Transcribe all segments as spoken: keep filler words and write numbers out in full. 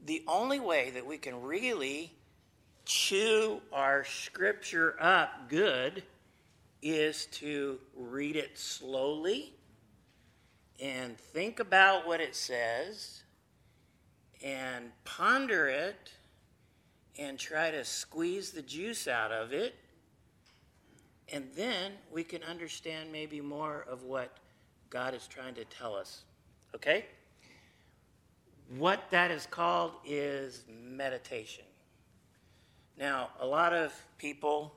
the only way that we can really chew our scripture up good is to read it slowly and think about what it says and ponder it and try to squeeze the juice out of it. And then we can understand maybe more of what God is trying to tell us. Okay? What that is called is meditation. Now, a lot of people,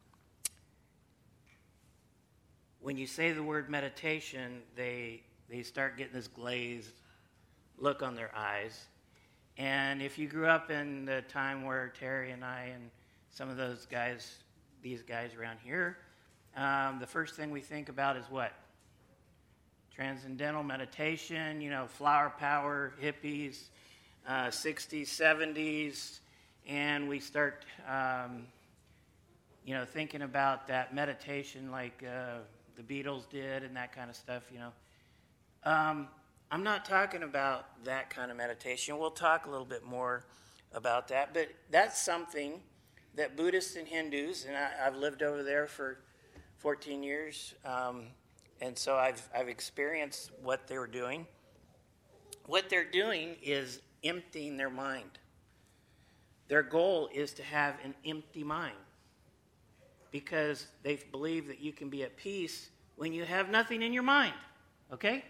when you say the word meditation, they they start getting this glazed look on their eyes. And if you grew up in the time where Terry and I and some of those guys, these guys around here, um, the first thing we think about is what? Transcendental meditation, you know, flower power, hippies, uh, sixties, seventies, and we start, um, you know, thinking about that meditation like uh, the Beatles did and that kind of stuff, you know. Um, I'm not talking about that kind of meditation. We'll talk a little bit more about that, but that's something that Buddhists and Hindus, and I, I've lived over there for fourteen years, um, and so I've I've experienced what they were doing. What they're doing is emptying their mind. Their goal is to have an empty mind because they believe that you can be at peace when you have nothing in your mind, okay?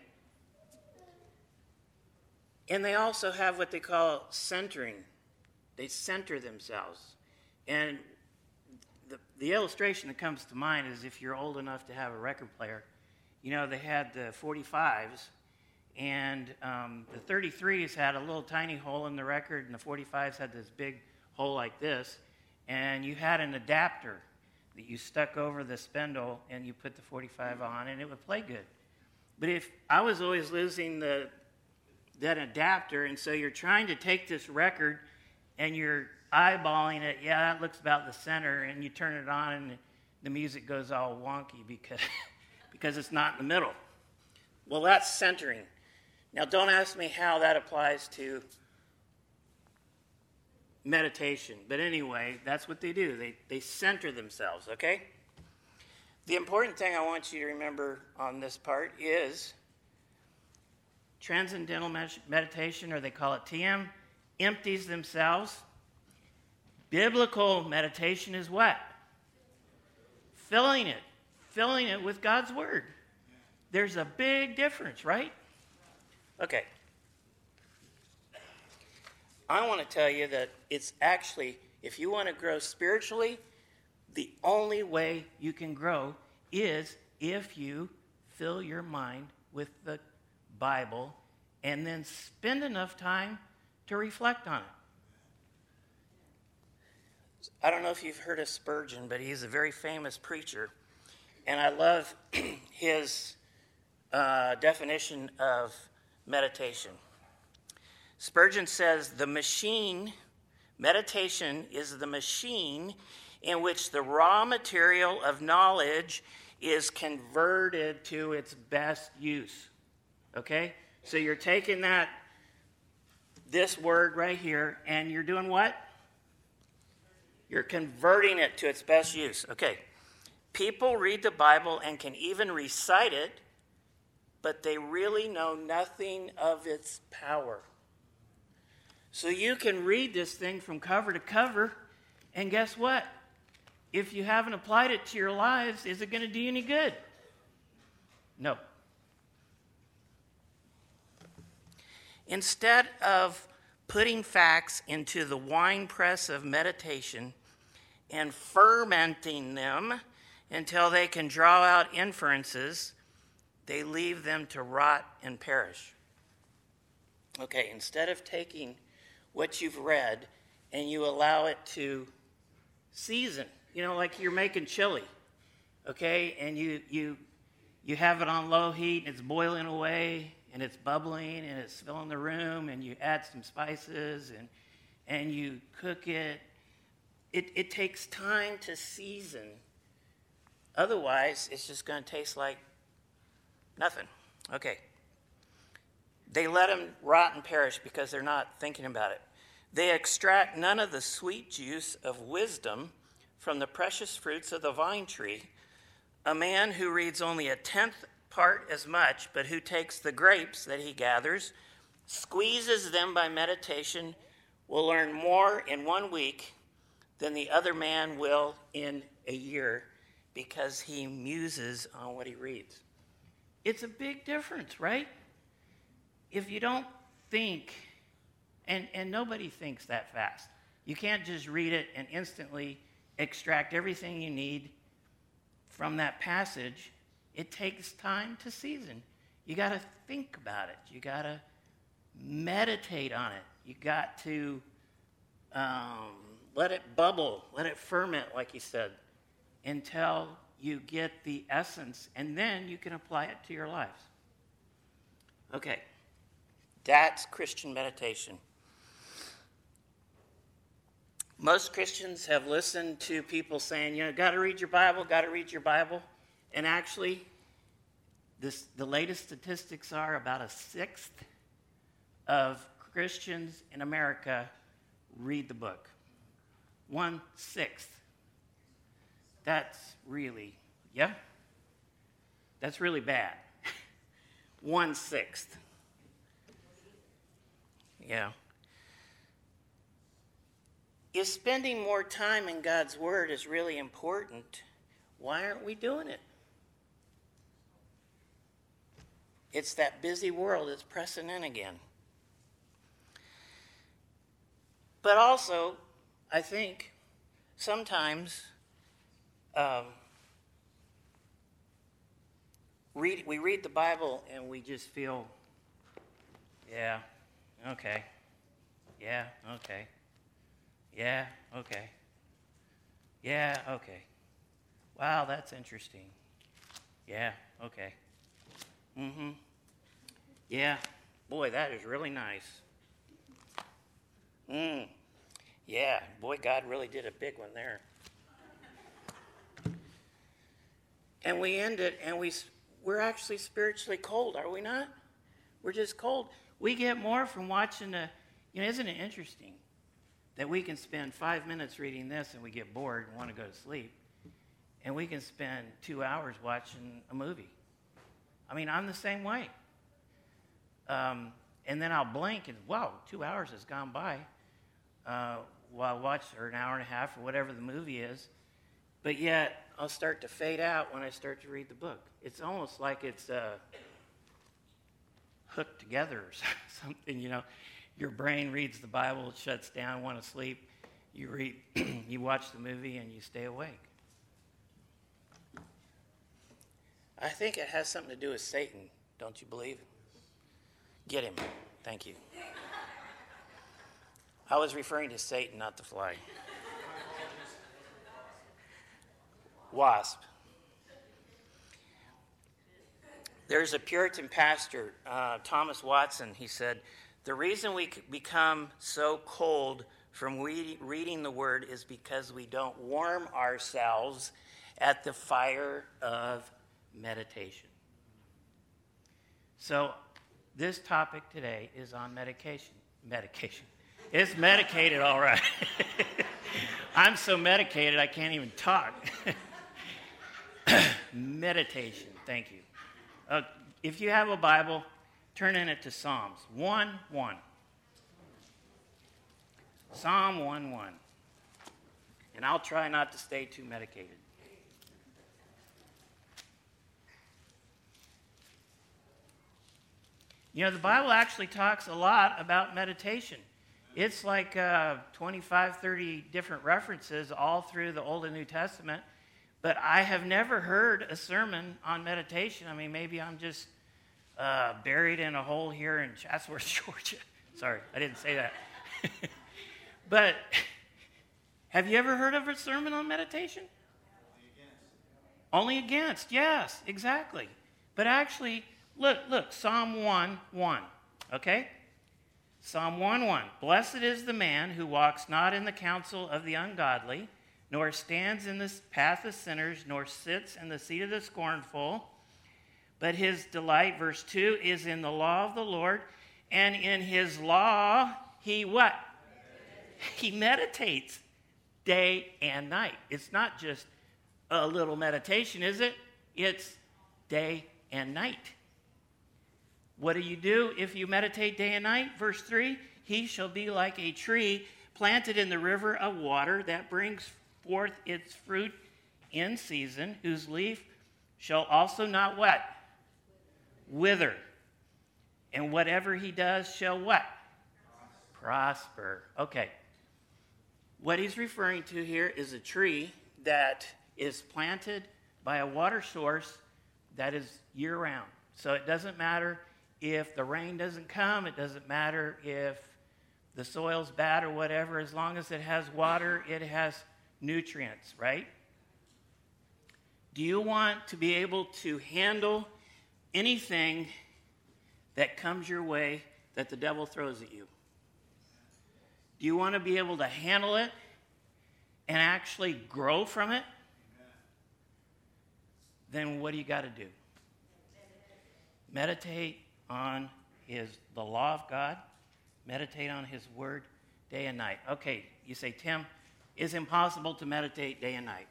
And they also have what they call centering. They center themselves. And the, the illustration that comes to mind is if you're old enough to have a record player, you know, they had the forty-fives, and um, the thirty-threes had a little tiny hole in the record, and the forty-fives had this big hole like this, and you had an adapter that you stuck over the spindle, and you put the forty-five on, and it would play good. But if I was always losing the that adapter, and so you're trying to take this record, and you're eyeballing it, yeah, that looks about the center, and you turn it on, and the music goes all wonky because, because it's not in the middle. Well, that's centering. Now, don't ask me how that applies to meditation, but anyway, that's what they do. They, they center themselves, okay? The important thing I want you to remember on this part is transcendental med- meditation, or they call it T M, empties themselves. Biblical meditation is what? Filling it. Filling it with God's Word. There's a big difference, right? Okay. I want to tell you that it's actually, if you want to grow spiritually, the only way you can grow is if you fill your mind with the Bible and then spend enough time to reflect on it. I don't know if you've heard of Spurgeon, but he's a very famous preacher, and I love his uh, definition of meditation. Spurgeon says, the machine, meditation is the machine in which the raw material of knowledge is converted to its best use. Okay? So you're taking that, this word right here, and you're doing what? You're converting it to its best use. Okay. People read the Bible and can even recite it, but they really know nothing of its power. So you can read this thing from cover to cover, and guess what? If you haven't applied it to your lives, is it going to do you any good? No. Instead of putting facts into the winepress of meditation and fermenting them until they can draw out inferences, they leave them to rot and perish. Okay, instead of taking what you've read and you allow it to season, you know, like you're making chili, okay, and you you you have it on low heat and it's boiling away and it's bubbling and it's filling the room, and you add some spices and and you cook it. It it takes time to season. Otherwise, it's just going to taste like nothing. Okay. They let them rot and perish because they're not thinking about it. They extract none of the sweet juice of wisdom from the precious fruits of the vine tree. A man who reads only a tenth part as much, but who takes the grapes that he gathers, squeezes them by meditation, will learn more in one week than the other man will in a year, because he muses on what he reads. It's a big difference, right? If you don't think, and, and nobody thinks that fast. You can't just read it and instantly extract everything you need from that passage. It takes time to season. You got to think about it. You got to meditate on it. You got to um, let it bubble, let it ferment, like he said, until you get the essence, and then you can apply it to your lives. Okay, that's Christian meditation. Most Christians have listened to people saying, you know, got to read your Bible, got to read your Bible. And actually, this, the latest statistics are about a sixth of Christians in America read the book. One sixth. That's really, yeah? That's really bad. One sixth. Yeah. If spending more time in God's Word is really important, why aren't we doing it? It's that busy world that's pressing in again. But also, I think sometimes um, read, we read the Bible and we just feel, yeah, okay, yeah, okay. Yeah, okay. Yeah, okay. Wow, that's interesting. Yeah, okay. Mm-hmm. Yeah, boy, that is really nice. Mm. Yeah, boy, God really did a big one there. And we end it, and we, we're actually spiritually cold, are we not? We're just cold. We get more from watching the, you know, isn't it interesting that we can spend five minutes reading this and we get bored and want to go to sleep, and we can spend two hours watching a movie. I mean, I'm the same way. Um, and then I'll blink and, wow, two hours has gone by uh, while I watch, or an hour and a half, or whatever the movie is. But yet, I'll start to fade out when I start to read the book. It's almost like it's uh, hooked together or something, you know. Your brain reads the Bible, it shuts down, want to sleep. You read, you watch the movie, and you stay awake. I think it has something to do with Satan, don't you believe? Get him. Thank you. I was referring to Satan, not the fly. Wasp. There's a Puritan pastor, uh, Thomas Watson. He said, the reason we become so cold from read, reading the Word is because we don't warm ourselves at the fire of meditation. So this topic today is on medication. Medication. It's medicated, all right. I'm so medicated I can't even talk. Meditation, thank you. Uh, if you have a Bible, turn in it to Psalms one one. Psalm one one. And I'll try not to stay too medicated. You know, the Bible actually talks a lot about meditation. It's like uh, twenty-five, thirty different references all through the Old and New Testament. But I have never heard a sermon on meditation. I mean, maybe I'm just uh, buried in a hole here in Chatsworth, Georgia. Sorry, I didn't say that. But have you ever heard of a sermon on meditation? Only against. Only against, yes, exactly. But actually, look, look, Psalm one one, okay? Psalm one one, blessed is the man who walks not in the counsel of the ungodly, nor stands in the path of sinners, nor sits in the seat of the scornful. But his delight, verse two, is in the law of the Lord, and in his law he what? He meditates day and night. It's not just a little meditation, is it? It's day and night. What do you do if you meditate day and night? Verse three, he shall be like a tree planted in the river of water that brings forth its fruit in season, whose leaf shall also not what? Wither. And whatever he does shall what? Prosper. Okay. What he's referring to here is a tree that is planted by a water source that is year-round. So it doesn't matter if the rain doesn't come. It doesn't matter if the soil's bad or whatever. As long as it has water, it has nutrients, right? Do you want to be able to handle anything that comes your way that the devil throws at you? Do you want to be able to handle it and actually grow from it? Then what do you got to do? Meditate on his the law of God. Meditate on his word day and night. Okay, you say, Tim, it's impossible to meditate day and night.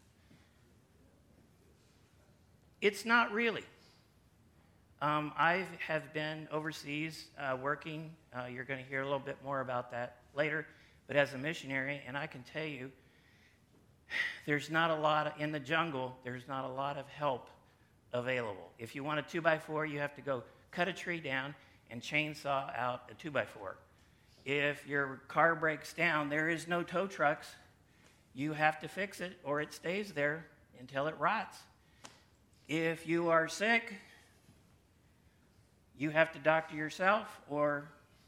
It's not really. Um, I have been overseas uh, working. Uh, you're going to hear a little bit more about that later. But as a missionary, and I can tell you, there's not a lot of, in the jungle, there's not a lot of help available. If you want a two by four, you have to go cut a tree down and chainsaw out a two by four. If your car breaks down, there is no tow trucks. You have to fix it or it stays there until it rots. If you are sick, you have to doctor yourself or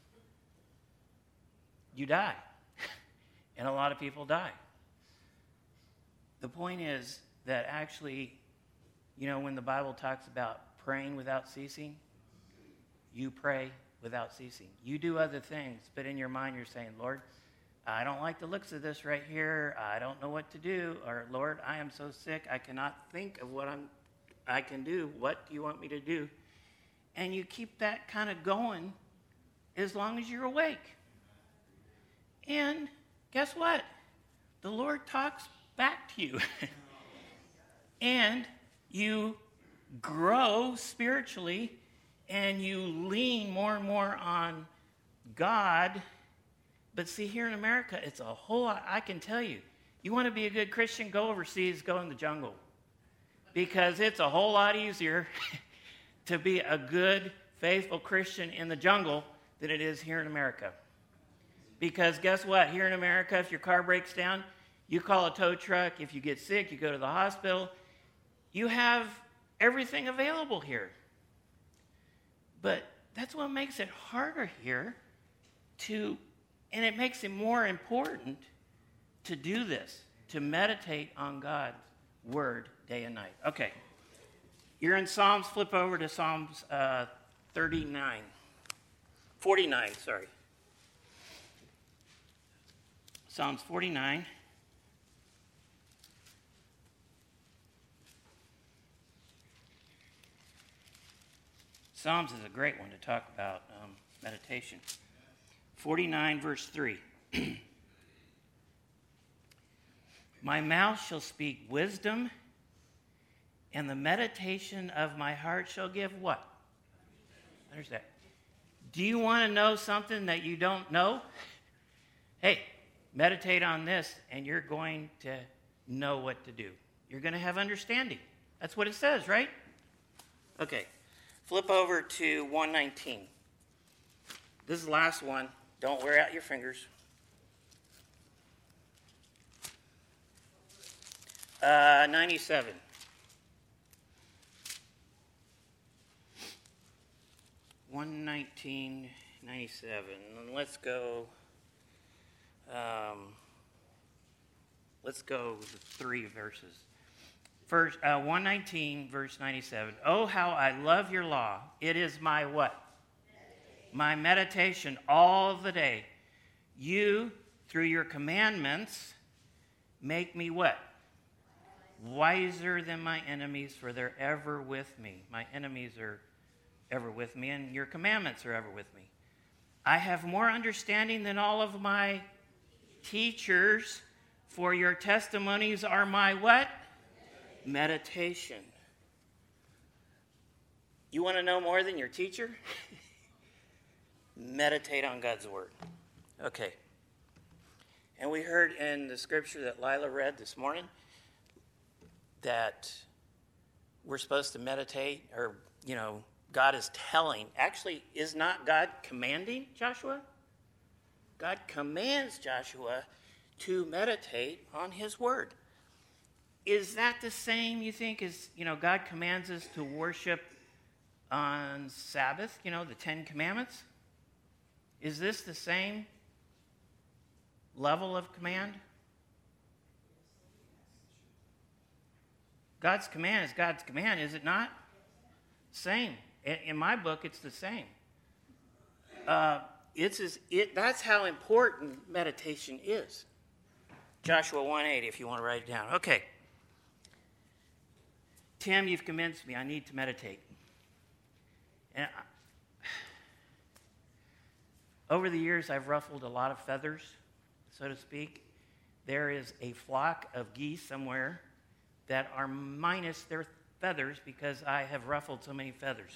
you die. And a lot of people die. The point is that actually, you know, when the Bible talks about praying without ceasing, you pray without ceasing. You do other things, but in your mind you're saying, Lord, I don't like the looks of this right here. I don't know what to do. Or, Lord, I am so sick, I cannot think of what I'm, I can do. What do you want me to do? And you keep that kind of going as long as you're awake. And guess what? The Lord talks back to you. And you grow spiritually and you lean more and more on God. But see, here in America, it's a whole lot. I can tell you, you want to be a good Christian, go overseas, go in the jungle. Because it's a whole lot easier to be a good, faithful Christian in the jungle than it is here in America. Because guess what? Here in America, if your car breaks down, you call a tow truck. If you get sick, you go to the hospital. You have everything available here. But that's what makes it harder here to, and it makes it more important to do this, to meditate on God's word day and night. Okay. You're in Psalms. Flip over to Psalms uh, thirty-nine. forty-nine, sorry. Psalms forty-nine. Psalms is a great one to talk about um, meditation. forty-nine, verse three. My mouth shall speak wisdom, and the meditation of my heart shall give what? There's that. Do you want to know something that you don't know? Hey, meditate on this, and you're going to know what to do. You're going to have understanding. That's what it says, right? Okay. Flip over to one nineteen. This is the last one. Don't wear out your fingers. Uh, ninety-seven. one nineteen, ninety-seven. And let's go. Um, let's go with three verses. First, uh, one nineteen, verse ninety-seven. Oh, how I love your law. It is my what? Meditation. My meditation all the day. You, through your commandments, make me what? Wiser than my enemies, for they're ever with me. My enemies are ever with me, and your commandments are ever with me. I have more understanding than all of my Teachers, for your testimonies are my what? Meditation. You want to know more than your teacher? Meditate on God's word. Okay. And we heard in the scripture that Lila read this morning that we're supposed to meditate, or, you know, God is telling. Actually, is not God commanding Joshua? God commands Joshua to meditate on his word. Is that the same, you think, as, you know, God commands us to worship on Sabbath, you know, the Ten Commandments? Is this the same level of command? God's command is God's command, is it not? Same. In my book, it's the same. Uh, it's as, it, that's how important meditation is. Joshua one eight, if you want to write it down. Okay. Tim, you've convinced me. I need to meditate. And I, over the years, I've ruffled a lot of feathers, so to speak. There is a flock of geese somewhere that are minus their feathers because I have ruffled so many feathers.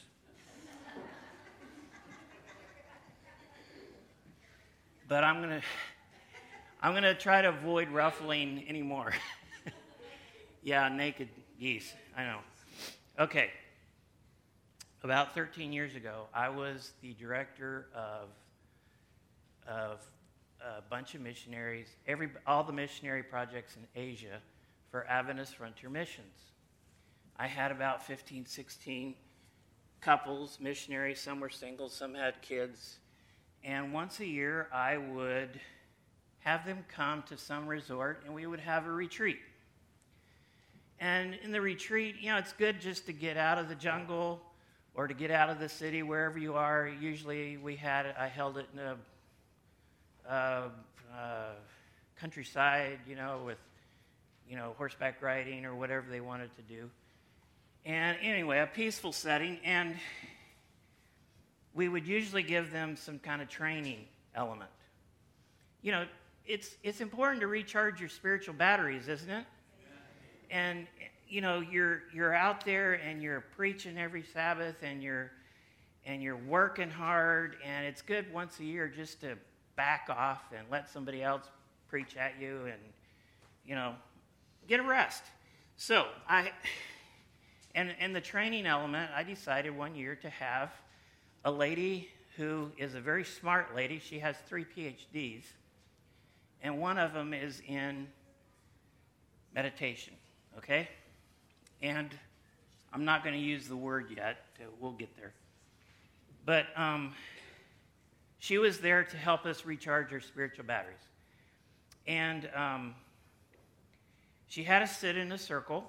But I'm gonna, I'm gonna try to avoid ruffling anymore. Yeah, naked geese. I know. Okay. About thirteen years ago, I was the director of of a bunch of missionaries, every all the missionary projects in Asia for Adventist Frontier Missions. I had about fifteen, sixteen couples, missionaries. Some were single, some had kids. And once a year, I would have them come to some resort, and we would have a retreat. And in the retreat, you know, it's good just to get out of the jungle or to get out of the city, wherever you are. Usually we had it, I held it in a uh, uh, countryside, you know, with, you know, horseback riding or whatever they wanted to do. And anyway, a peaceful setting, and we would usually give them some kind of training element. You know, it's it's important to recharge your spiritual batteries, isn't it? Yeah. And you know, you're you're out there and you're preaching every Sabbath, and you're and you're working hard, and it's good once a year just to back off and let somebody else preach at you, and you know, get a rest. So I and and the training element, I decided one year to have a lady who is a very smart lady. She has three P H Ds, and one of them is in meditation, okay? And I'm not going to use the word yet. We'll get there. But um, she was there to help us recharge our spiritual batteries. And um, she had us sit in a circle,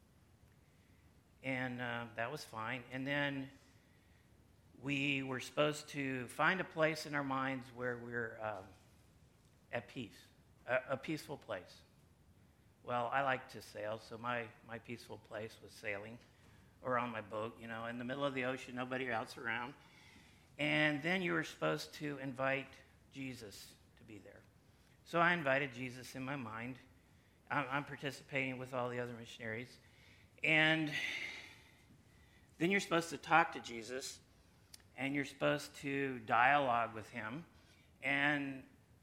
and uh, that was fine. And then we were supposed to find a place in our minds where we're um, at peace, a, a peaceful place. Well, I like to sail, so my, my peaceful place was sailing or on my boat, you know, in the middle of the ocean, nobody else around. And then you were supposed to invite Jesus to be there. So I invited Jesus in my mind. I'm, I'm participating with all the other missionaries. And then you're supposed to talk to Jesus, and you're supposed to dialogue with him. And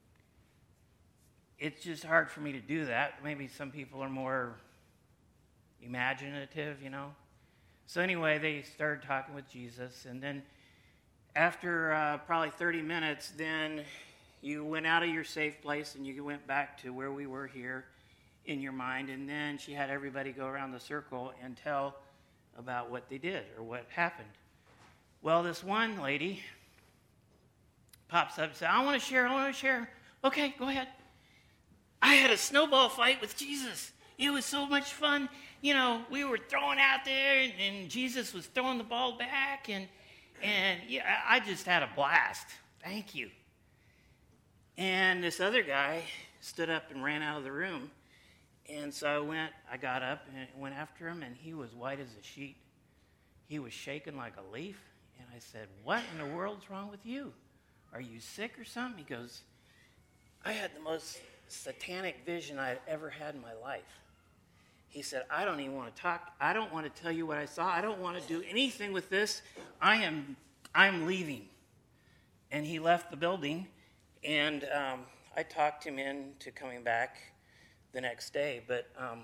it's just hard for me to do that. Maybe some people are more imaginative, you know. So anyway, they started talking with Jesus, and then after uh, probably thirty minutes, then you went out of your safe place and you went back to where we were here in your mind, and then she had everybody go around the circle and tell about what they did or what happened. Well, this one lady pops up and says, I want to share, I want to share. Okay, go ahead. I had a snowball fight with Jesus. It was so much fun. You know, we were throwing out there, and, and Jesus was throwing the ball back, and and yeah, I just had a blast. Thank you. And this other guy stood up and ran out of the room. And so I went, I got up and went after him, and he was white as a sheet. He was shaking like a leaf. And I said, what in the world's wrong with you? Are you sick or something? He goes, I had the most satanic vision I've ever had in my life. He said, I don't even want to talk. I don't want to tell you what I saw. I don't want to do anything with this. I am I'm leaving. And he left the building, and um, I talked him into coming back the next day. But um,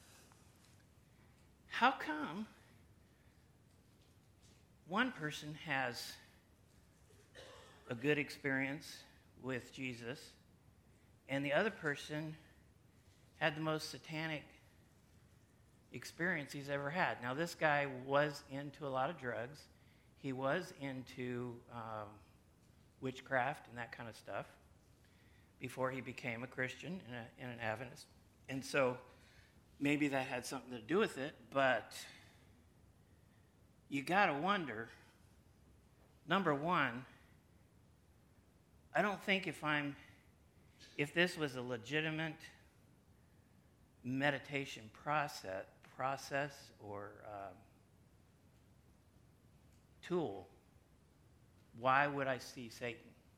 how come one person has a good experience with Jesus, and the other person had the most satanic experience he's ever had? Now, this guy was into a lot of drugs. He was into um, witchcraft and that kind of stuff before he became a Christian and, a, and an Adventist. And so maybe that had something to do with it, but you got to wonder, number one, I don't think if I'm, if this was a legitimate meditation process, process or um, tool, why would I see Satan?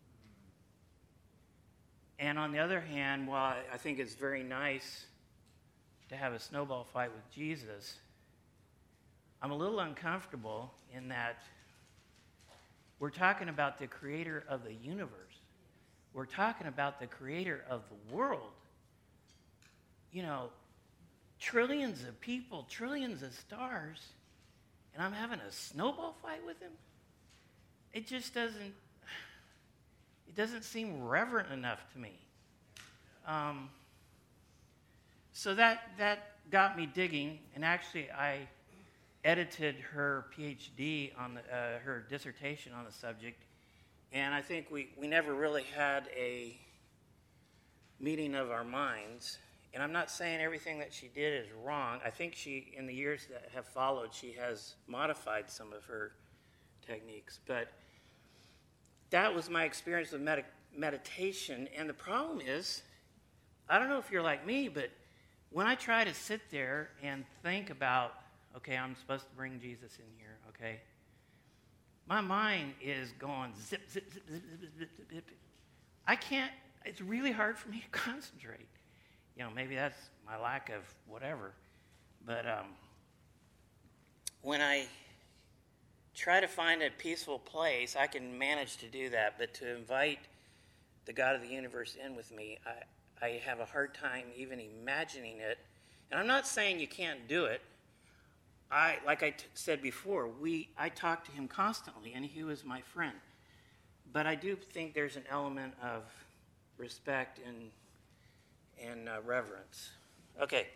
And on the other hand, while I think it's very nice to have a snowball fight with Jesus, I'm a little uncomfortable in that we're talking about the creator of the universe. We're talking about the creator of the world. You know, trillions of people, trillions of stars, and I'm having a snowball fight with him? It just doesn't, it doesn't seem reverent enough to me. Um, so that, that got me digging, and actually I edited her PhD on the, uh, her dissertation on the subject, and I think we, we never really had a meeting of our minds. And I'm not saying everything that she did is wrong. I think she, in the years that have followed, she has modified some of her techniques. But that was my experience with med- meditation. And the problem is, I don't know if you're like me, but when I try to sit there and think about, okay, I'm supposed to bring Jesus in here, okay, my mind is going zip, zip, zip, zip, zip, zip, zip, zip. I can't, it's really hard for me to concentrate. You know, maybe that's my lack of whatever. But um, when I try to find a peaceful place, I can manage to do that. But to invite the God of the universe in with me, I, I have a hard time even imagining it. And I'm not saying you can't do it. I, like I t- said before, we I talked to him constantly, and he was my friend. But I do think there's an element of respect and and uh, reverence. Okay.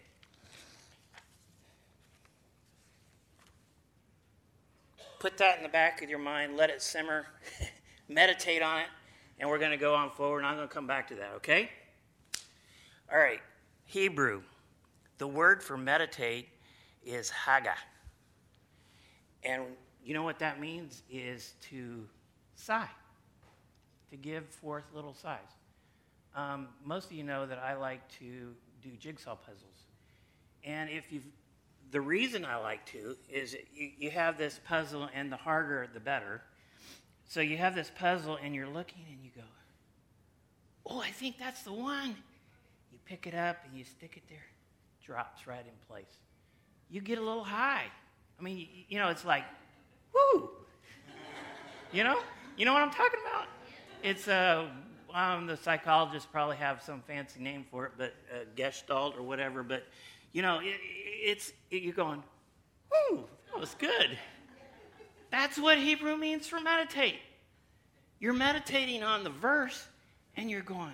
Put that in the back of your mind. Let it simmer. Meditate on it. And we're going to go on forward. And I'm going to come back to that, okay? All right. Hebrew. The word for meditate is haga. And you know what that means? Is to sigh. To give forth little sighs. Um, most of you know that I like to do jigsaw puzzles. And if you've, the reason I like to is you, you have this puzzle, and the harder the better. So you have this puzzle and you're looking and you go, oh, I think that's the one. You pick it up and you stick it there. Drops right in place. You get a little high. I mean, you, you know, it's like, whoo. You know? You know what I'm talking about? It's a... Uh, Um, the psychologists probably have some fancy name for it, but uh, Gestalt or whatever. But, you know, it, it's it, you're going, whoo, that was good. That's what Hebrew means for meditate. You're meditating on the verse, and you're going,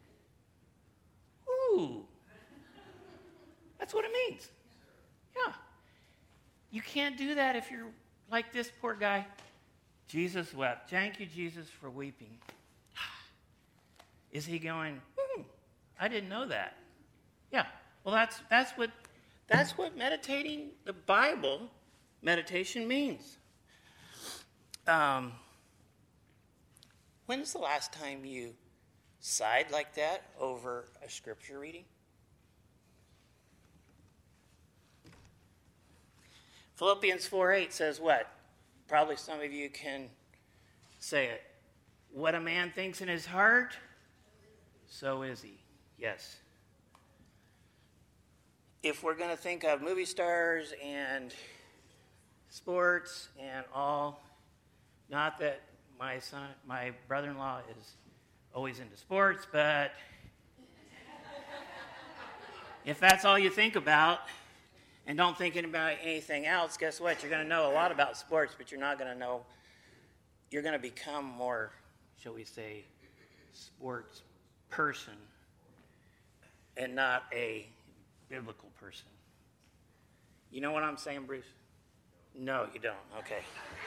ooh. That's what it means. Yeah. You can't do that if you're like this poor guy. Jesus wept. Thank you, Jesus, for weeping. Is he going, hmm, I didn't know that. Yeah, well, that's that's what that's what meditating the Bible meditation means. Um, when's the last time you sighed like that over a scripture reading? Philippians four eight says what? Probably some of you can say it. What a man thinks in his heart, so is he. Yes. If we're going to think of movie stars and sports and all, not that my son, my brother-in-law is always into sports, but if that's all you think about and don't think about anything else, guess what? You're going to know a lot about sports, but you're not going to know, you're going to become more, shall we say, sports person and not a biblical person. You know what I'm saying, Bruce? No, you don't. Okay.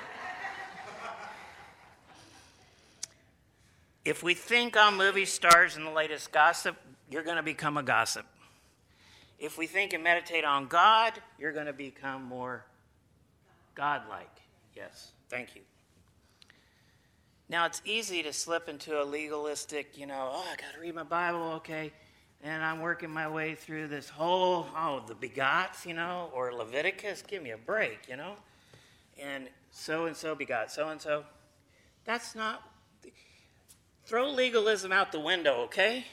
If we think on movie stars and the latest gossip, you're going to become a gossip. If we think and meditate on God, you're going to become more godlike. Yes, thank you. Now, it's easy to slip into a legalistic, you know, oh, I got to read my Bible, okay, and I'm working my way through this whole, oh, the begots, you know, or Leviticus, give me a break, you know, and so-and-so begot so-and-so. That's not, throw legalism out the window, okay?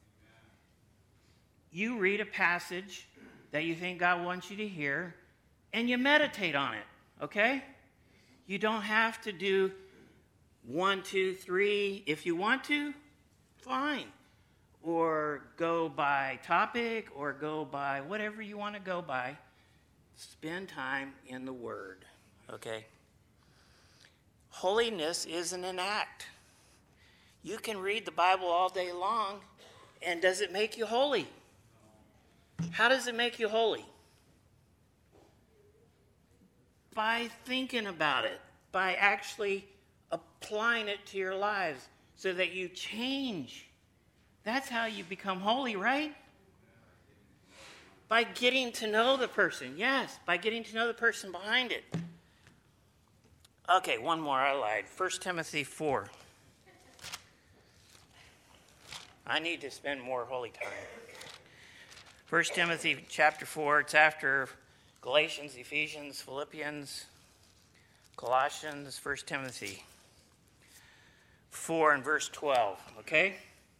You read a passage that you think God wants you to hear, and you meditate on it, okay? You don't have to do one, two, three. If you want to, fine. Or go by topic, or go by whatever you want to go by. Spend time in the Word, okay? Holiness isn't an act. You can read the Bible all day long, and does it make you holy? How does it make you holy? By thinking about it, by actually applying it to your lives so that you change. That's how you become holy, right? By getting to know the person. Yes, by getting to know the person behind it. Okay, one more. I lied. First Timothy four. I need to spend more holy time. First Timothy chapter four, it's after Galatians, Ephesians, Philippians, Colossians, First Timothy four and verse twelve, okay?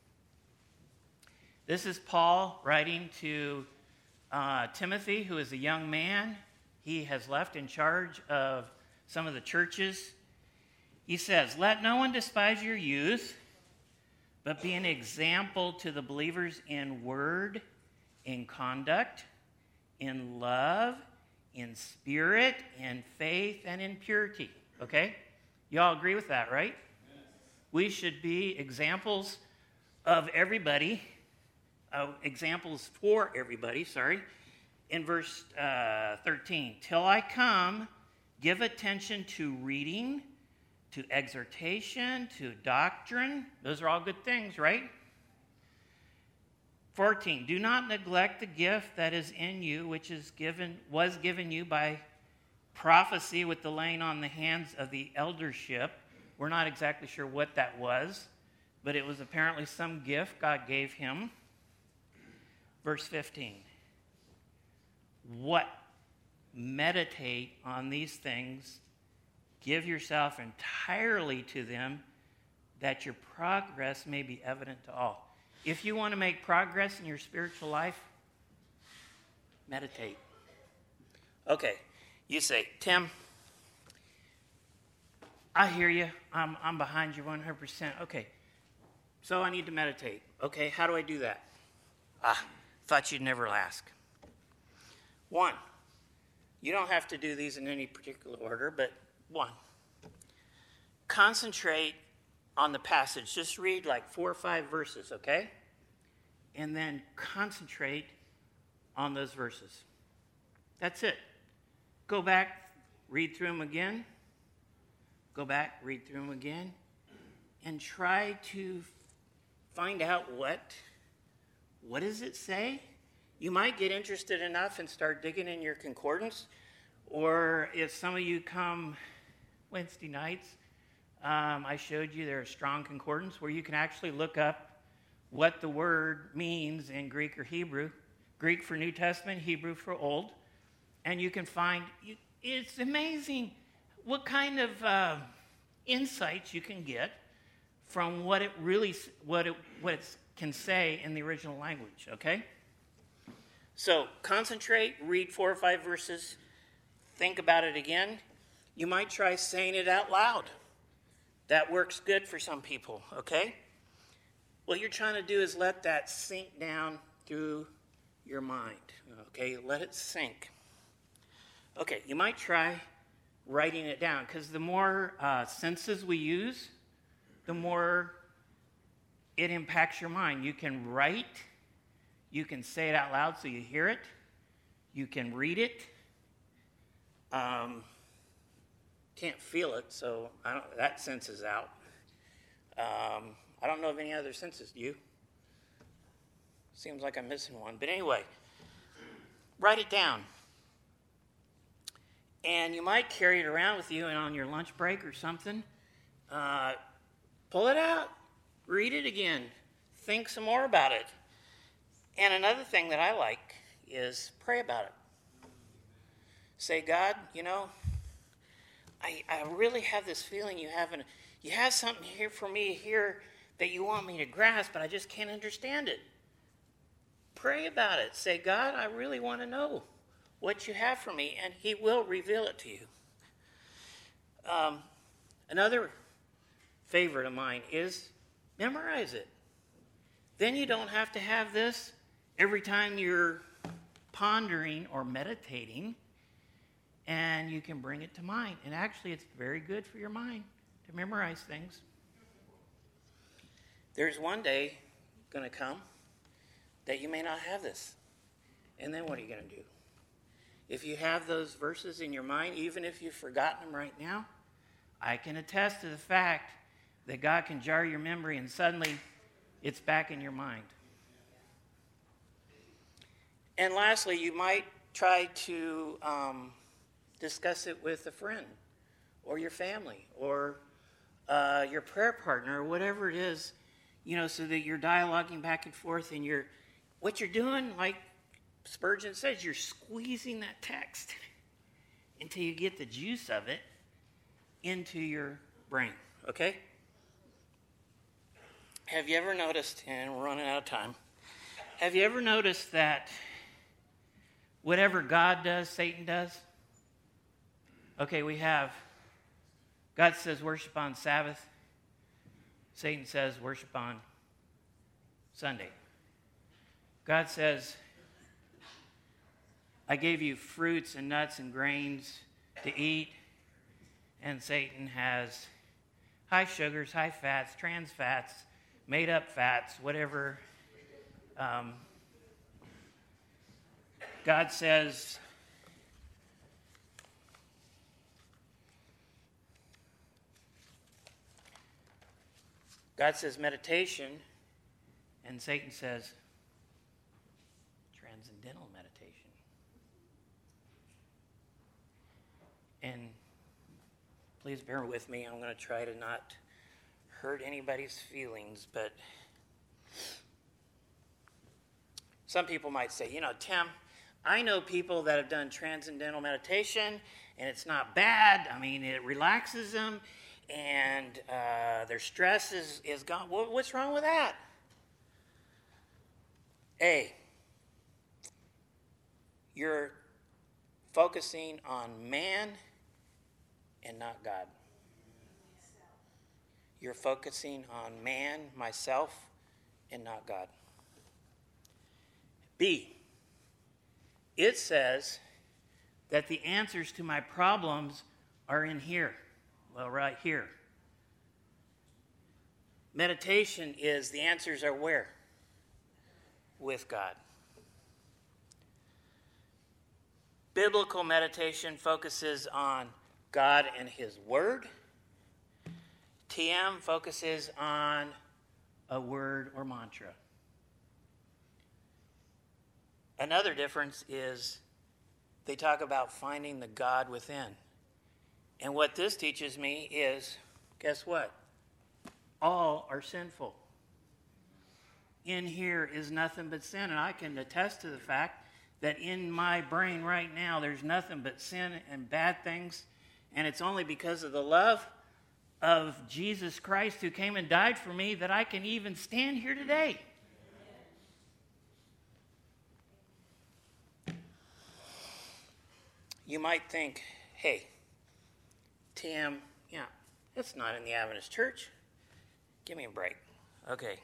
This is Paul writing to uh, Timothy, who is a young man. He has left in charge of some of the churches. He says, "Let no one despise your youth, but be an example to the believers in word, in conduct, in love, in spirit, in faith, and in purity." Okay? You all agree with that, right? Yes. We should be examples of everybody, uh, examples for everybody, sorry. In verse uh, thirteen, "Till I come, give attention to reading, to exhortation, to doctrine." Those are all good things, right? fourteen, "Do not neglect the gift that is in you, which is given was given you by prophecy with the laying on the hands of the eldership." We're not exactly sure what that was, but it was apparently some gift God gave him. Verse fifteen, "What? Meditate on these things. Give yourself entirely to them, that your progress may be evident to all." If you want to make progress in your spiritual life, meditate. Okay, you say, "Tim, I hear you. I'm, I'm behind you one hundred percent. Okay, so I need to meditate. Okay, how do I do that? Ah, thought you'd never ask. One, you don't have to do these in any particular order, but one, concentrate on the passage. Just read like four or five verses, okay? And then concentrate on those verses. That's it. Go back, read through them again. Go back, read through them again. And try to find out what, what does it say? You might get interested enough and start digging in your concordance. Or if some of you come Wednesday nights, Um, I showed you there are strong concordance where you can actually look up what the word means in Greek or Hebrew. Greek for New Testament, Hebrew for Old. And you can find, it's amazing what kind of uh, insights you can get from what it really, what it, what it's can say in the original language, okay? So concentrate, read four or five verses, think about it again. You might try saying it out loud. That works good for some people, okay? What you're trying to do is let that sink down through your mind, okay? Let it sink. Okay, you might try writing it down, because the more uh, senses we use, the more it impacts your mind. You can write, you can say it out loud so you hear it, you can read it, um, can't feel it, so I don't, that sense is out. Um, I don't know of any other senses, do you? Seems like I'm missing one, but anyway, write it down. And you might carry it around with you and on your lunch break or something. Uh, pull it out. Read it again. Think some more about it. And another thing that I like is pray about it. Say, God, you know, I, I really have this feeling you have, an, you have something here for me here that you want me to grasp, but I just can't understand it. Pray about it. Say, God, I really want to know what you have for me, and he will reveal it to you. Um, another favorite of mine is memorize it. Then you don't have to have this every time you're pondering or meditating, and you can bring it to mind. And actually, it's very good for your mind to memorize things. There's one day going to come that you may not have this. And then what are you going to do? If you have those verses in your mind, even if you've forgotten them right now, I can attest to the fact that God can jar your memory and suddenly it's back in your mind. And lastly, you might try to um, discuss it with a friend or your family or uh, your prayer partner or whatever it is, you know, so that you're dialoguing back and forth and you're, what you're doing, like Spurgeon says, you're squeezing that text until you get the juice of it into your brain, okay? Have you ever noticed, and we're running out of time, have you ever noticed that whatever God does, Satan does? Okay, we have, God says worship on Sabbath. Satan says worship on Sunday. God says, I gave you fruits and nuts and grains to eat, and Satan has high sugars, high fats, trans fats, made up fats, whatever. Um, God says, God says meditation, and Satan says transcendental meditation. And please bear with me. I'm going to try to not hurt anybody's feelings, but some people might say, you know, Tim, I know people that have done transcendental meditation, and it's not bad. I mean, it relaxes them, and uh, their stress is, is gone. Well, what's wrong with that? A, you're focusing on man and not God. You're focusing on man, myself, and not God. B, it says that the answers to my problems are in here. Well, right here. Meditation is, the answers are where? With God. Biblical meditation focuses on God and His Word. T M focuses on a word or mantra. Another difference is they talk about finding the God within. And what this teaches me is, guess what? All are sinful. In here is nothing but sin, and I can attest to the fact that in my brain right now there's nothing but sin and bad things, and it's only because of the love of Jesus Christ who came and died for me that I can even stand here today. you might think, hey, T M, yeah, that's not in the Adventist church. Give me a break. Okay.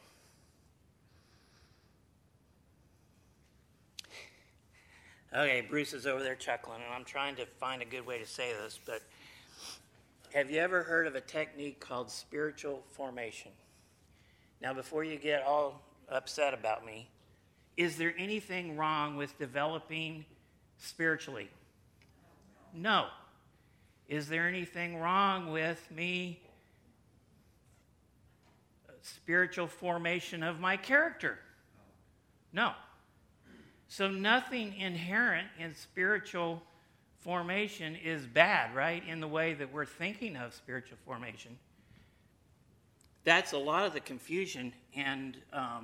Okay, Bruce is over there chuckling, and I'm trying to find a good way to say this, but have you ever heard of a technique called spiritual formation? Now, before you get all upset about me, is there anything wrong with developing spiritually? No. Is there anything wrong with me spiritual formation of my character? No. So nothing inherent in spiritual formation is bad, right? In the way that we're thinking of spiritual formation. That's a lot of the confusion, and um,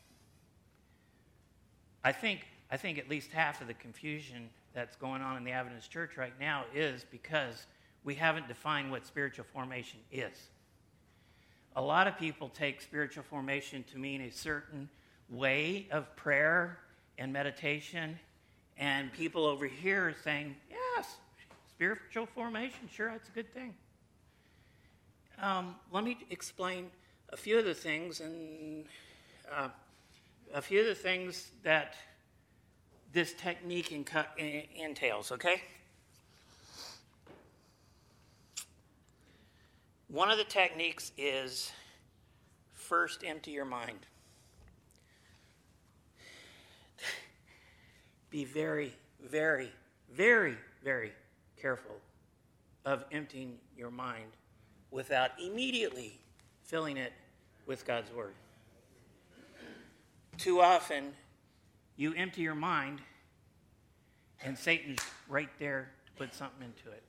I think I think at least half of the confusion that's going on in the Adventist church right now is because we haven't defined what spiritual formation is. A lot of people take spiritual formation to mean a certain way of prayer and meditation, and people over here are saying, yes, spiritual formation, sure, that's a good thing. Um, let me explain a few of the things, and uh, a few of the things that this technique entails, okay? One of the techniques is first empty your mind. Be very, very, very, very careful of emptying your mind without immediately filling it with God's Word. Too often, you empty your mind and Satan's right there to put something into it.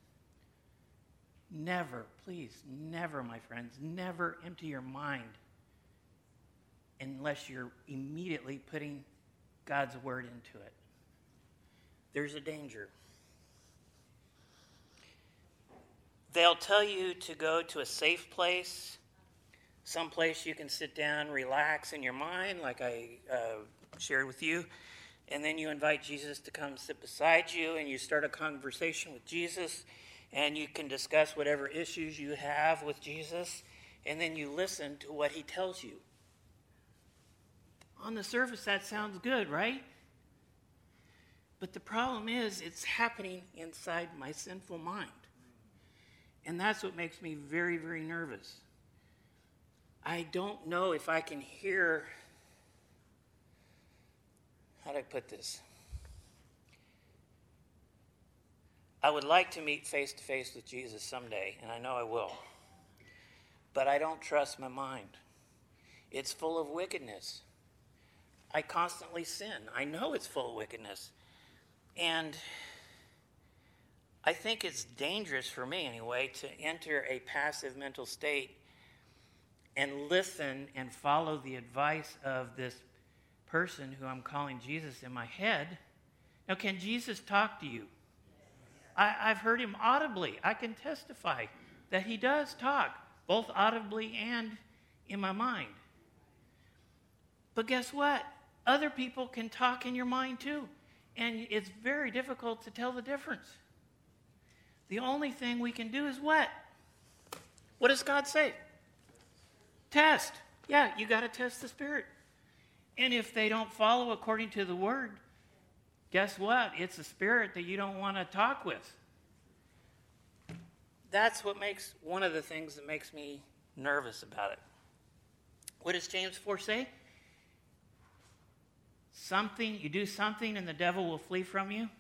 Never, please, never, my friends, never empty your mind unless you're immediately putting God's Word into it. There's a danger. They'll tell you to go to a safe place, some place you can sit down, relax in your mind, like I uh, shared with you, and then you invite Jesus to come sit beside you, and you start a conversation with Jesus, and you can discuss whatever issues you have with Jesus, and then you listen to what he tells you. On the surface, that sounds good, right? But the problem is, it's happening inside my sinful mind. And that's what makes me very, very nervous. I don't know if I can hear, how do I put this? I would like to meet face to face with Jesus someday, and I know I will. But I don't trust my mind. It's full of wickedness. I constantly sin. I know it's full of wickedness. And I think it's dangerous for me anyway to enter a passive mental state and listen and follow the advice of this person who I'm calling Jesus in my head. Now, can Jesus talk to you? I, I've heard him audibly. I can testify that he does talk, both audibly and in my mind. But guess what? Other people can talk in your mind too. And it's very difficult to tell the difference. The only thing we can do is what? What does God say? Test. Yeah, you got to test the Spirit. And if they don't follow according to the Word, guess what? It's a spirit that you don't want to talk with. That's what makes, one of the things that makes me nervous about it. What does James four say? Something, you do something and the devil will flee from you.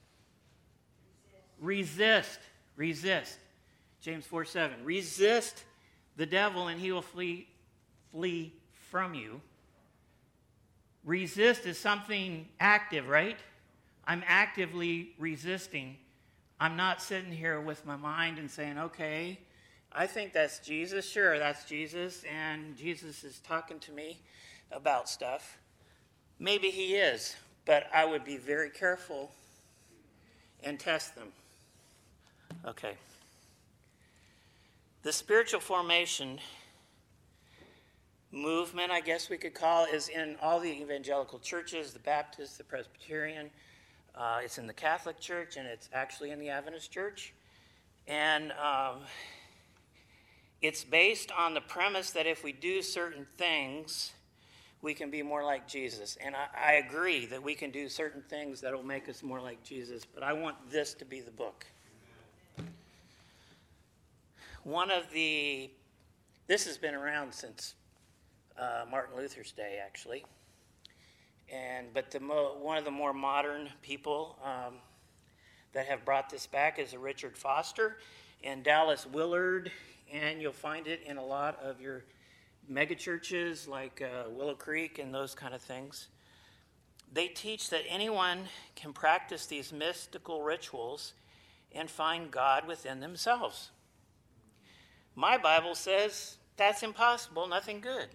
Resist. Resist. James four seven. Resist the devil and he will flee, flee from you. Resist is something active, right? I'm actively resisting. I'm not sitting here with my mind and saying, okay, I think that's Jesus. Sure, that's Jesus. And Jesus is talking to me about stuff. Maybe he is, but I would be very careful and test them. Okay. The spiritual formation movement, I guess we could call, is in all the evangelical churches, the Baptist, the Presbyterian, Uh, it's in the Catholic Church, and it's actually in the Adventist Church. And um, it's based on the premise that if we do certain things, we can be more like Jesus. And I, I agree that we can do certain things that will make us more like Jesus, but I want this to be the book. One of the, this has been around since uh, Martin Luther's day, actually. And but the mo, one of the more modern people um, that have brought this back is a Richard Foster and Dallas Willard, and you'll find it in a lot of your megachurches like uh, Willow Creek and those kind of things. They teach that anyone can practice these mystical rituals and find God within themselves. My Bible says that's impossible, nothing good.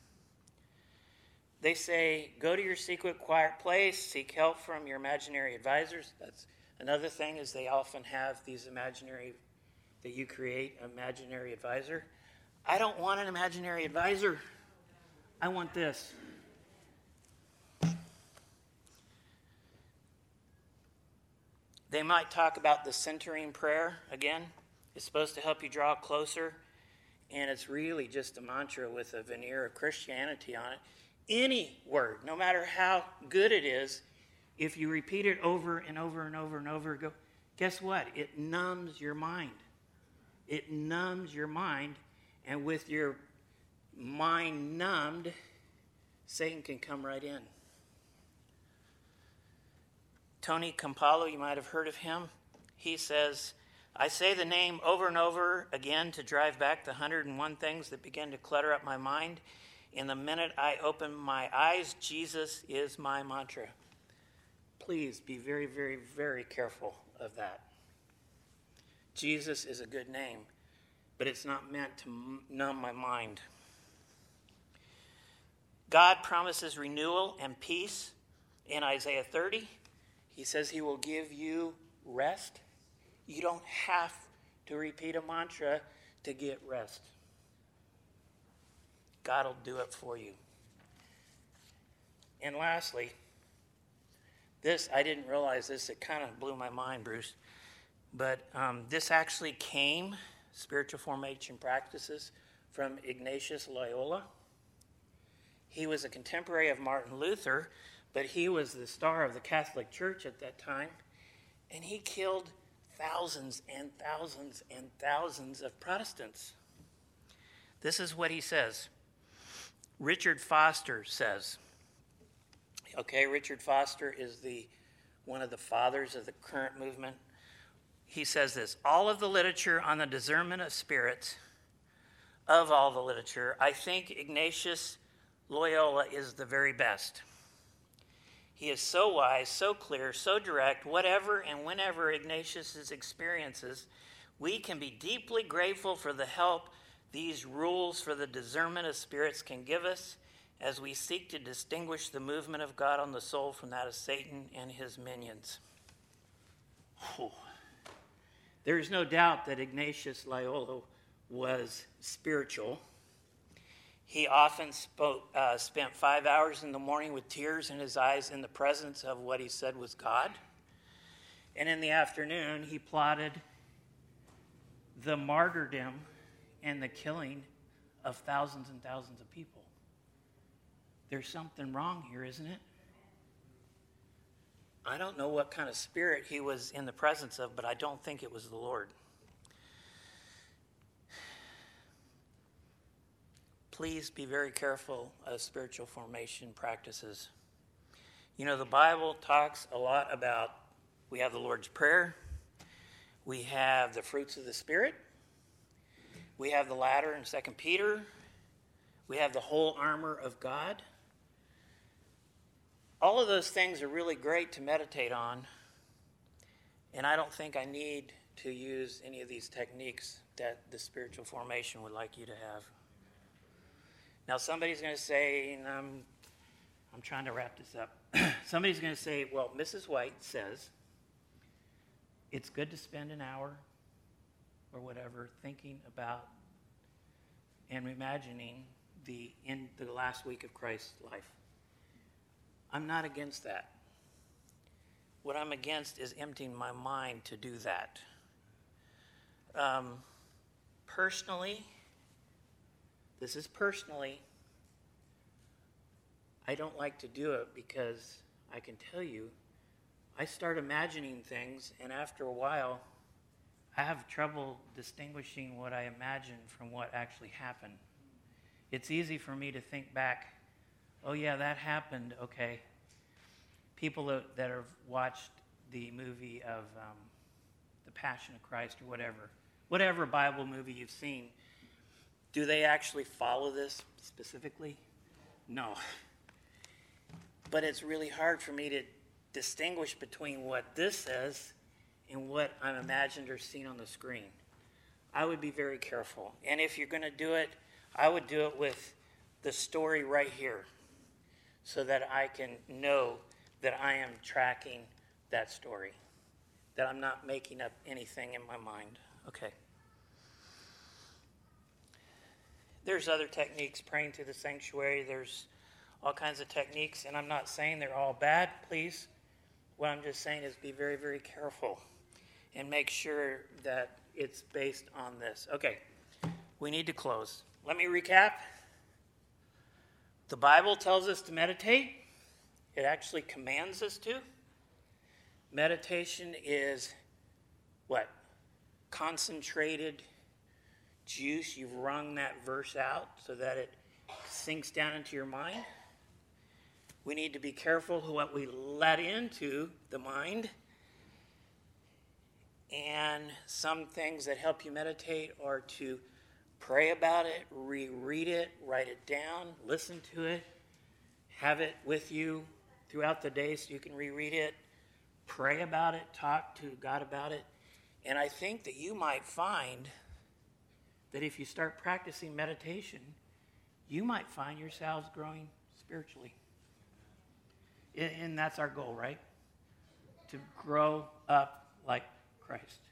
They say, go to your secret, quiet place, seek help from your imaginary advisors. That's another thing, is they often have these imaginary, that you create, imaginary advisor. I don't want an imaginary advisor. I want this. They might talk about the centering prayer again. It's supposed to help you draw closer, and it's really just a mantra with a veneer of Christianity on it. Any word, no matter how good it is, if you repeat it over and over and over and over, go, guess what? It numbs your mind. It numbs your mind, and with your mind numbed, Satan can come right in. Tony Campolo, you might have heard of him. He says, I say the name over and over again to drive back the one hundred and one things that begin to clutter up my mind. In the minute I open my eyes, Jesus is my mantra. Please be very, very, very careful of that. Jesus is a good name, but it's not meant to numb my mind. God promises renewal and peace in Isaiah thirty. He says he will give you rest. You don't have to repeat a mantra to get rest. God will do it for you. And lastly, this, I didn't realize this. It kind of blew my mind, Bruce. But um, this actually came, spiritual formation practices, from Ignatius Loyola. He was a contemporary of Martin Luther, but he was the star of the Catholic Church at that time. And he killed thousands and thousands and thousands of Protestants. This is what he says. Richard Foster says, okay, Richard Foster is the one of the fathers of the current movement. He says this, all of the literature on the discernment of spirits, of all the literature, I think Ignatius Loyola is the very best. He is so wise, so clear, so direct, whatever and whenever Ignatius's experiences, we can be deeply grateful for the help these rules for the discernment of spirits can give us as we seek to distinguish the movement of God on the soul from that of Satan and his minions. Oh. There is no doubt that Ignatius Loyola was spiritual. He often spoke, uh, spent five hours in the morning with tears in his eyes in the presence of what he said was God. And in the afternoon, he plotted the martyrdom and the killing of thousands and thousands of people. There's something wrong here, isn't it? I don't know what kind of spirit he was in the presence of, but I don't think it was the Lord. Please be very careful of spiritual formation practices. You know, the Bible talks a lot about, we have the Lord's Prayer, we have the fruits of the Spirit, we have the ladder in Second Peter. We have the whole armor of God. All of those things are really great to meditate on. And I don't think I need to use any of these techniques that the spiritual formation would like you to have. Now somebody's going to say, and I'm, I'm trying to wrap this up. Somebody's going to say, well, Missus White says it's good to spend an hour or whatever, thinking about and imagining the in the last week of Christ's life. I'm not against that. what I'm against is emptying my mind to do that. Um, personally, this is personally, I don't like to do it because I can tell you, I start imagining things, and after a while, I have trouble distinguishing what I imagine from what actually happened. It's easy for me to think back, oh yeah, that happened, okay. People that, that have watched the movie of um, The Passion of Christ or whatever, whatever Bible movie you've seen, do they actually follow this specifically? No. But it's really hard for me to distinguish between what this says and what I'm imagined or seen on the screen. I would be very careful. And if you're going to do it, I would do it with the story right here so that I can know that I am tracking that story, that I'm not making up anything in my mind. Okay. There's other techniques, praying through the sanctuary. There's all kinds of techniques, and I'm not saying they're all bad, please. What I'm just saying is be very, very careful and make sure that it's based on this. Okay, we need to close. Let me recap. The Bible tells us to meditate. It actually commands us to. Meditation is what? Concentrated juice. You've wrung that verse out so that it sinks down into your mind. We need to be careful what we let into the mind. And some things that help you meditate are to pray about it, reread it, write it down, listen to it, have it with you throughout the day so you can reread it, pray about it, talk to God about it. And I think that you might find that if you start practicing meditation, you might find yourselves growing spiritually. And that's our goal, right? To grow up like Christ.